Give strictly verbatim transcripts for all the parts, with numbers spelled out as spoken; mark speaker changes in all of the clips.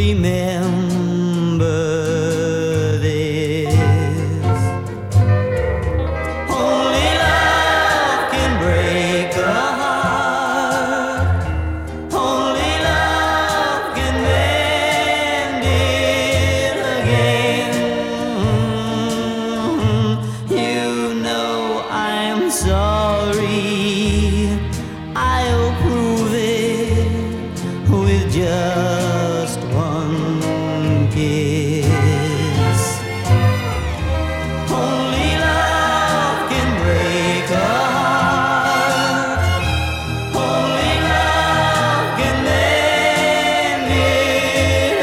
Speaker 1: remember this. Only love can break a heart. Only love can mend it again. You know I'm sorry. I'll prove it with just one kiss. Only love can break a heart. Only love can mend it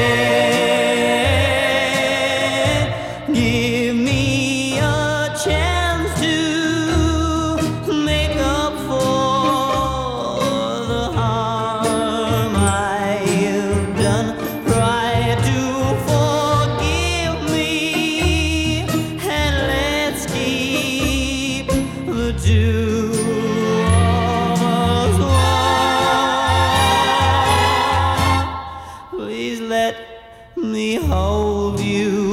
Speaker 1: again. Give me a chance to make up for the harm I've done. Try to forgive me, and let's keep the two of us one. Please let me hold you